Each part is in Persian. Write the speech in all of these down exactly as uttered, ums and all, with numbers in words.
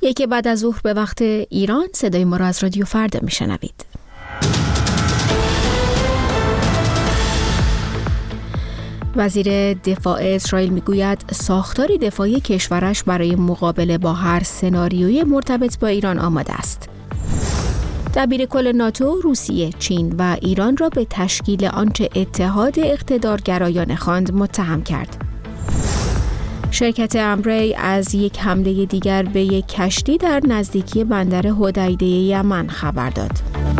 یکی بعد از ظهر به وقت ایران، صدای ما را از رادیو فردا میشنوید. وزیر دفاع اسرائیل میگوید ساختار دفاعی کشورش برای مقابله با هر سناریوی مرتبط با ایران آماده است. دبیر کل ناتو، روسیه، چین و ایران را به تشکیل آنچه اتحاد اقتدارگرایان خواند متهم کرد. شرکت امبری از یک حمله دیگر به یک کشتی در نزدیکی بندر حدیده یمن خبر داد.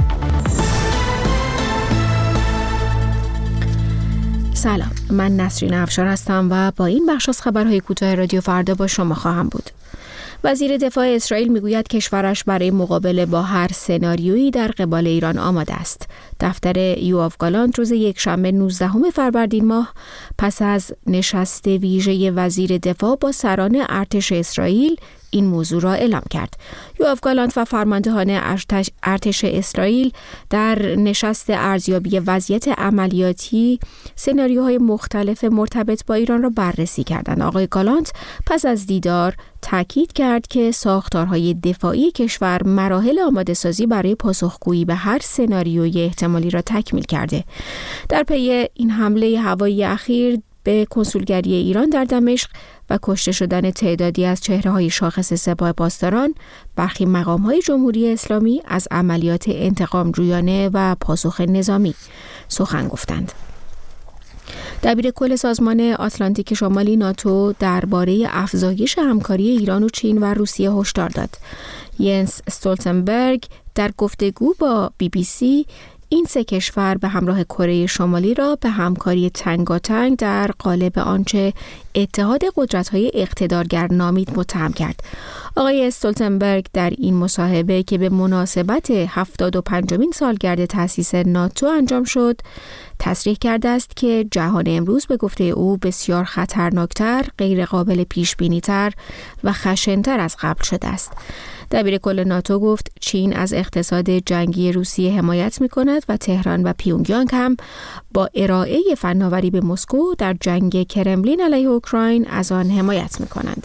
سلام، من نسرین افشار هستم و با این بخش از خبرهای کوتاه رادیو فردا با شما خواهم بود. وزیر دفاع اسرائیل میگوید کشورش برای مقابله با هر سناریویی در قبال ایران آماده است. دفتر یوآف گالانت روز یکشنبه نوزدهم فروردین ماه پس از نشست ویژه وزیر دفاع با سران ارتش اسرائیل این موضوع را اعلام کرد. یوآف گالانت و فرماندهان ارتش, ارتش اسرائیل در نشست ارزیابی وضعیت عملیاتی سناریوهای مختلف مرتبط با ایران را بررسی کردند. آقای گالانت پس از دیدار تاکید کرد که ساختارهای دفاعی کشور مراحل آماده سازی برای پاسخگویی به هر سناریوی احتمالی را تکمیل کرده. در پی این حمله هوایی اخیر به کنسولگری ایران در دمشق و کشته شدن تعدادی از چهره‌های شاخص سپاه پاسداران، برخی مقام‌های جمهوری اسلامی از عملیات انتقام جویانه و پاسخ نظامی سخن گفتند. دبیر کل سازمان آتلانتیک شمالی ناتو درباره افزایش همکاری ایران و چین و روسیه هشدار داد. ینس استولتنبرگ در گفتگو با بی بی سی این سه کشور به همراه کره شمالی را به همکاری تنگاتنگ در قالب آنچه اتحاد قدرت‌های اقتدارگر نامید متهم کرد. آقای استولتنبرگ در این مصاحبه که به مناسبت هفتاد و پنجمین سالگرد تأسیس ناتو انجام شد، تصریح کرده است که جهان امروز به گفته او بسیار خطرناکتر، غیر قابل پیش بینی تر و خشن‌تر از قبل شده است. دبیر کل ناتو گفت چین از اقتصاد جنگی روسیه حمایت می‌کند و تهران و پیونگیانگ هم با ارائه فناوری به مسکو در جنگ کرملین علیه اوکراین از آن حمایت می‌کنند.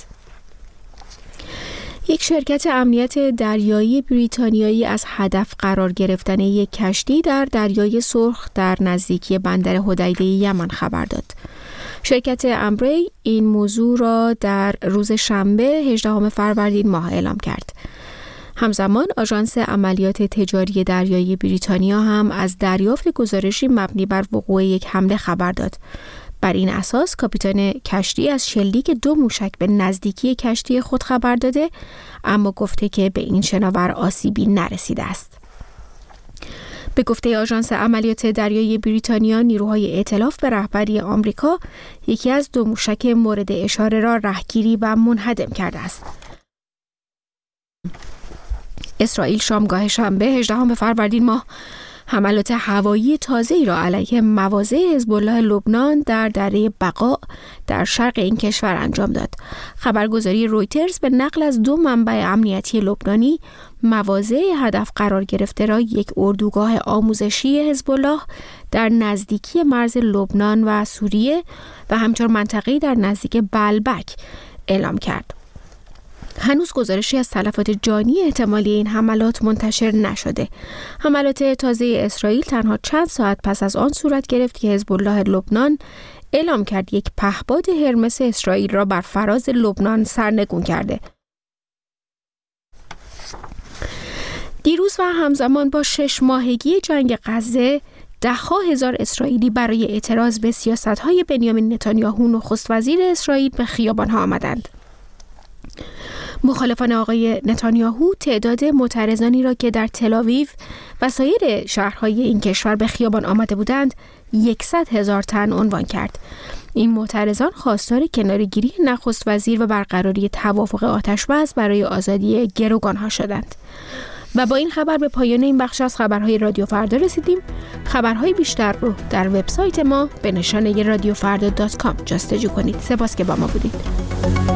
یک شرکت امنیت دریایی بریتانیایی از هدف قرار گرفتن یک کشتی در دریای سرخ در نزدیکی بندر حدیده یمن خبر داد. شرکت امبری این موضوع را در روز شنبه هجدهم فروردین ماه اعلام کرد. همزمان آژانس عملیات تجاری دریایی بریتانیا هم از دریافت گزارشی مبنی بر وقوع یک حمله خبر داد. بر این اساس کاپیتان کشتی از شلیک دو موشک به نزدیکی کشتی خود خبر داده، اما گفته که به این شناور آسیبی نرسیده است. به گفته آژانس عملیات دریایی بریتانیا، نیروهای ائتلاف به رهبری آمریکا یکی از دو موشک مورد اشاره را رهگیری و منهدم کرده است. اسرائیل شامگاه شنبه هجدهم فروردین ماه حملات هوایی تازه‌ای را علیه مواضع حزب الله لبنان در دره بقا در شرق این کشور انجام داد. خبرگزاری رویترز به نقل از دو منبع امنیتی لبنانی مواضع هدف قرار گرفته را یک اردوگاه آموزشی حزب الله در نزدیکی مرز لبنان و سوریه و همچنین منطقه‌ای در نزدیک بلبک اعلام کرد. هنوز گزارشی از تلفات جانی احتمالی این حملات منتشر نشده. حملات تازه اسرائیل تنها چند ساعت پس از آن صورت گرفت که حزب الله لبنان اعلام کرد یک پهپاد هرمس اسرائیل را بر فراز لبنان سرنگون کرده. دیروز و همزمان با شش ماهگی جنگ غزه، ده‌ها هزار اسرائیلی برای اعتراض به سیاست‌های بنیامین نتانیاهو نخست وزیر اسرائیل به خیابان‌ها آمدند. مخالفان آقای نتانیاهو تعداد معترضانی را که در تل‌آویو و سایر شهرهای این کشور به خیابان آمده بودند یکصد هزار تن عنوان کرد. این معترضان خواستار کناره‌گیری نخست وزیر و برقراری توافق آتش‌بس برای آزادی گروگان‌ها شدند. و با این خبر به پایان این بخش از خبرهای رادیو فردا رسیدیم. خبرهای بیشتر رو در وبسایت ما به نشانه رادیو فردا دات کام جستجو کنید. سپاس که با ما بودید.